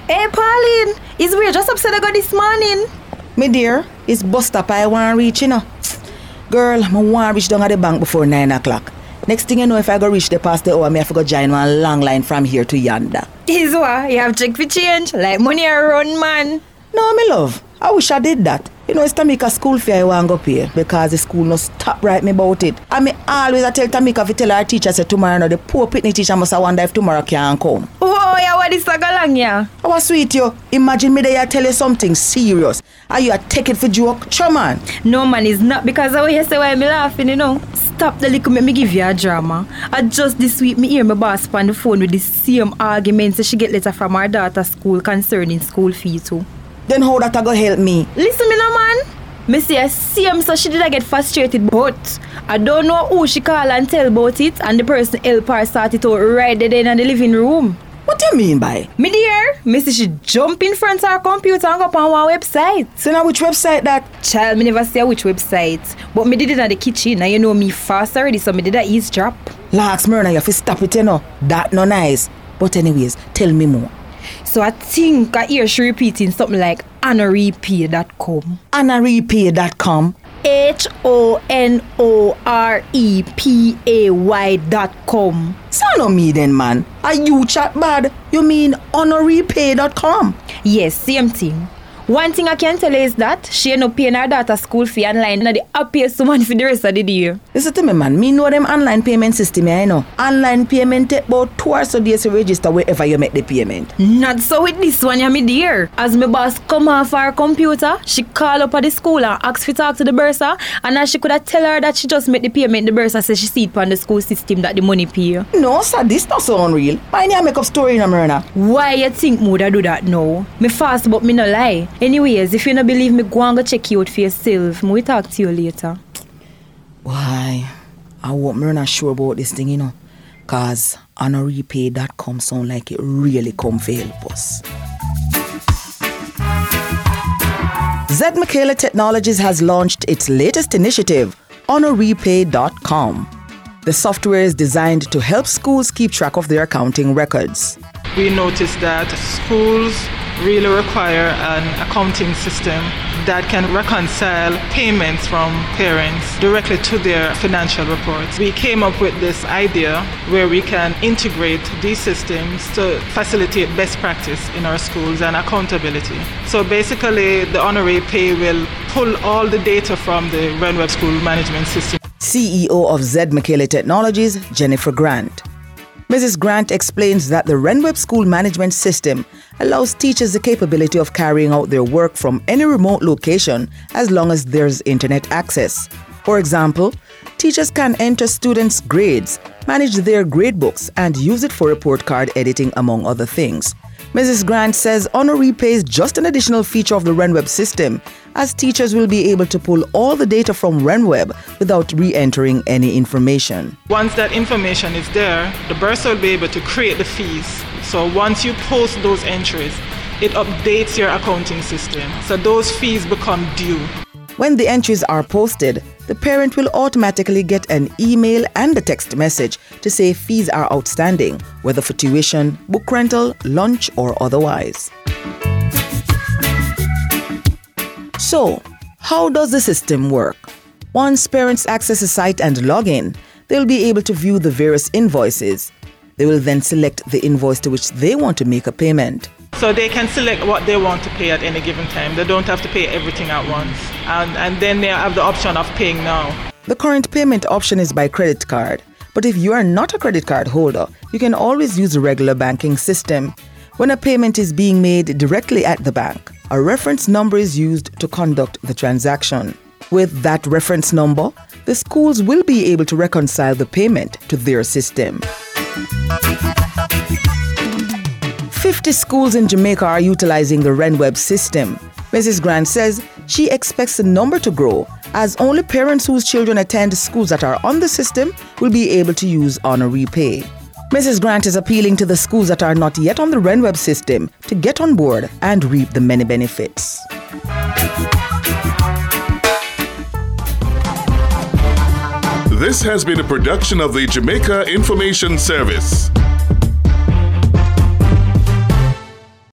Hey, Pauline, is we just upset I got this morning? Me dear, it's bus stop I want reach, you know. Girl, I want reach down at the bank before 9 o'clock. Next thing you know, if I go reach the past the hour, I have to go join one long line from here to yonder. Is what? You have check for change? Like money around, man? No, me love. I wish I did that. You know, it's Tamika school fee I want to go pay because the school no stop right me about it. And me always I tell Tamika if tell her teacher say tomorrow no, the poor pitney teacher must have wonder if tomorrow can come. Oh, yeah, what is that along here? I was sweet you. Imagine me there tell you something serious. Are you a take it for joke? Sure, man. No, man, it's not because of what you say why me laughing, you know. Stop the little make me give you a drama. I just this week me hear my boss on the phone with the same argument so she get letter from her daughter's school concerning school fee too. Then how that go help me? Listen me now, man. Me say I see him so she did get frustrated, but I don't know who she call and tell about it, and the person help her start it out right there in the living room. What do you mean by? Me dear, me see she jump in front of her computer and go up on one website. So now which website that? Child, me never say which website, but me did it in the kitchen and you know me fast already, so me did a eavesdrop. Lax Myrna, you have to stop it, you know. That no nice. But anyways, tell me more. So I think I hear she repeating something like honorepay.com. Honorepay.com. HONOREPAY.com. So no me then, man. Are you chat bad? You mean honorepay.com? Yes, same thing. One thing I can tell you is that she end up paying her daughter's school fee online and the happiest woman for the rest of the year. Listen to me, man. Me know them online payment system, I know. Online payment take about 2 hours a day to register wherever you make the payment. Not so with this one, yeah, me dear. As my boss come off her computer, she call up at the school and ask for talk to the bursar, and as she could have tell her that she just make the payment, the bursar says she see it on the school system that the money pay. No, sir, this not so unreal. Why you make up story in Myrna? Why you think Moda do that now? Me fast but me no lie. Anyways, if you don't believe me, go and go check you out for yourself. We talk to you later. Why? I hope I'm not sure about this thing, you know. Cause honorepay.com sound like it really come for help us. Z Michaela Technologies has launched its latest initiative, honorepay.com. The software is designed to help schools keep track of their accounting records. We noticed that schools really require an accounting system that can reconcile payments from parents directly to their financial reports. We came up with this idea where we can integrate these systems to facilitate best practice in our schools and accountability. So basically, the honorepay will pull all the data from the Renweb School Management System. CEO of Z Michaela Technologies, Jennifer Grant. Mrs. Grant explains that the Renweb School Management System allows teachers the capability of carrying out their work from any remote location as long as there's internet access. For example, teachers can enter students' grades, manage their gradebooks, and use it for report card editing, among other things. Mrs. Grant says honorepay is just an additional feature of the Renweb system, as teachers will be able to pull all the data from Renweb without re-entering any information. Once that information is there, the bursar will be able to create the fees. So once you post those entries, it updates your accounting system. So those fees become due. When the entries are posted, the parent will automatically get an email and a text message to say fees are outstanding, whether for tuition, book rental, lunch, or otherwise. So, how does the system work? Once parents access the site and log in, they'll be able to view the various invoices. They will then select the invoice to which they want to make a payment. So they can select what they want to pay at any given time. They don't have to pay everything at once. And then they have the option of paying now. The current payment option is by credit card. But if you are not a credit card holder, you can always use the regular banking system. When a payment is being made directly at the bank, a reference number is used to conduct the transaction. With that reference number, the schools will be able to reconcile the payment to their system. 50 schools in Jamaica are utilizing the Renweb system. Mrs. Grant says she expects the number to grow, as only parents whose children attend schools that are on the system will be able to use honorepay. Mrs. Grant is appealing to the schools that are not yet on the Renweb system to get on board and reap the many benefits. This has been a production of the Jamaica Information Service.